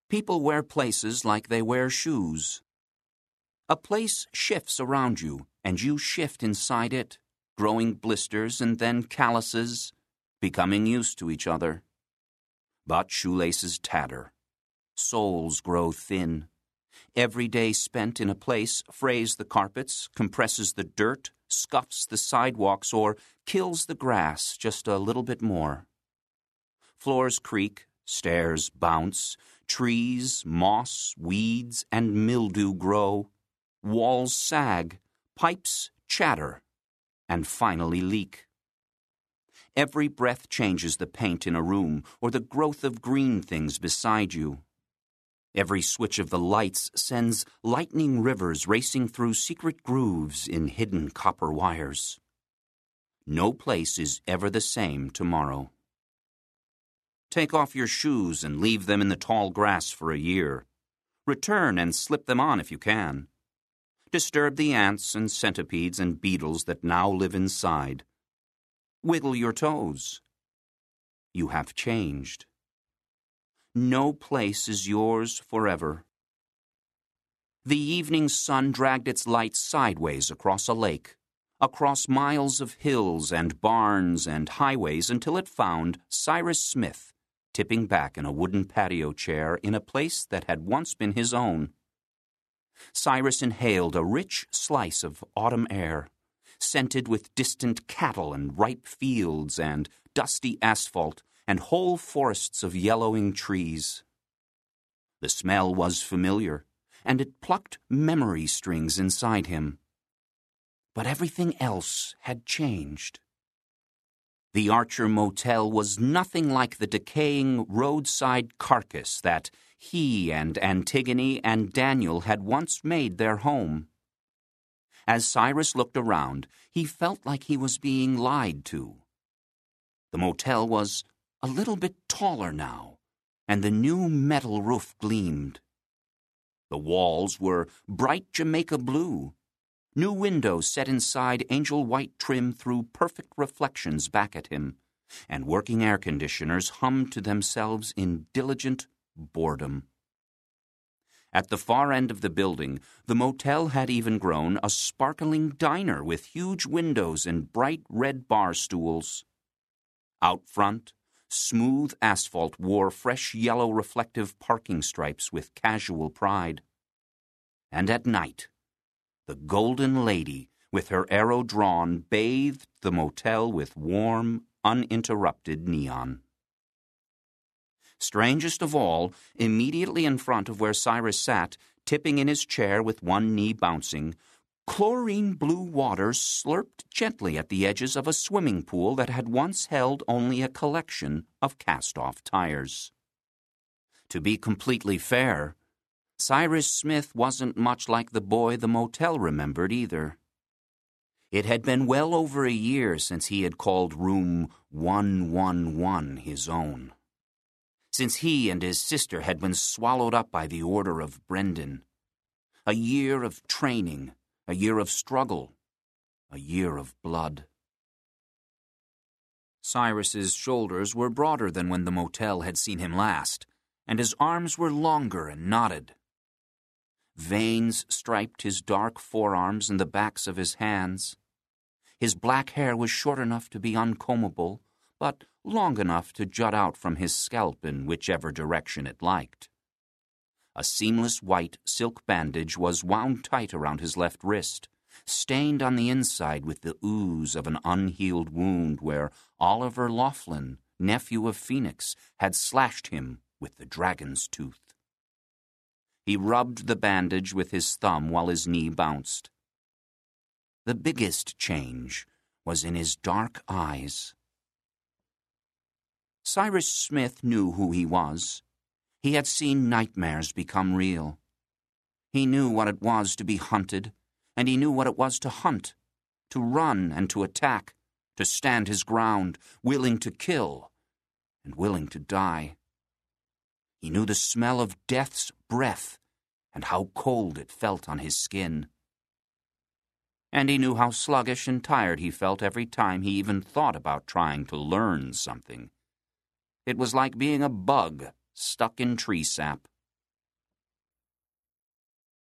People wear places like they wear shoes. A place shifts around you, and you shift inside it, growing blisters and then calluses, becoming used to each other. But shoelaces tatter. Soles grow thin. Every day spent in a place frays the carpets, compresses the dirt, scuffs the sidewalks, or kills the grass just a little bit more. Floors creak, stairs bounce, trees, moss, weeds, and mildew grow. Walls sag, pipes chatter, and finally leak. Every breath changes the paint in a room or the growth of green things beside you. Every switch of the lights sends lightning rivers racing through secret grooves in hidden copper wires. No place is ever the same tomorrow. Take off your shoes and leave them in the tall grass for a year. Return and slip them on if you can. Disturb the ants and centipedes and beetles that now live inside. Wiggle your toes. You have changed. No place is yours forever. The evening sun dragged its light sideways across a lake, across miles of hills and barns and highways until it found Cyrus Smith tipping back in a wooden patio chair in a place that had once been his own. Cyrus inhaled a rich slice of autumn air, scented with distant cattle and ripe fields and dusty asphalt and whole forests of yellowing trees. The smell was familiar, and it plucked memory strings inside him. But everything else had changed. The Archer Motel was nothing like the decaying roadside carcass that he and Antigone and Daniel had once made their home. As Cyrus looked around, he felt like he was being lied to. The motel was a little bit taller now, and the new metal roof gleamed. The walls were bright Jamaica blue. New windows set inside angel white trim threw perfect reflections back at him, and working air conditioners hummed to themselves in diligent boredom. At the far end of the building, the motel had even grown a sparkling diner with huge windows and bright red bar stools. Out front, smooth asphalt wore fresh yellow reflective parking stripes with casual pride. And at night, the Golden Lady, with her arrow drawn, bathed the motel with warm, uninterrupted neon. Strangest of all, immediately in front of where Cyrus sat, tipping in his chair with one knee bouncing, chlorine blue water slurped gently at the edges of a swimming pool that had once held only a collection of cast-off tires. To be completely fair, Cyrus Smith wasn't much like the boy the motel remembered either. It had been well over a year since he had called room 111 his own. Since he and his sister had been swallowed up by the order of Brendan. A year of training, a year of struggle, a year of blood. Cyrus's shoulders were broader than when the motel had seen him last, and his arms were longer and knotted. Veins striped his dark forearms and the backs of his hands. His black hair was short enough to be uncombable, but long enough to jut out from his scalp in whichever direction it liked. A seamless white silk bandage was wound tight around his left wrist, stained on the inside with the ooze of an unhealed wound where Oliver Laughlin, nephew of Phoenix, had slashed him with the dragon's tooth. He rubbed the bandage with his thumb while his knee bounced. The biggest change was in his dark eyes. Cyrus Smith knew who he was. He had seen nightmares become real. He knew what it was to be hunted, and he knew what it was to hunt, to run and to attack, to stand his ground, willing to kill and willing to die. He knew the smell of death's breath and how cold it felt on his skin. And he knew how sluggish and tired he felt every time he even thought about trying to learn something. It was like being a bug stuck in tree sap.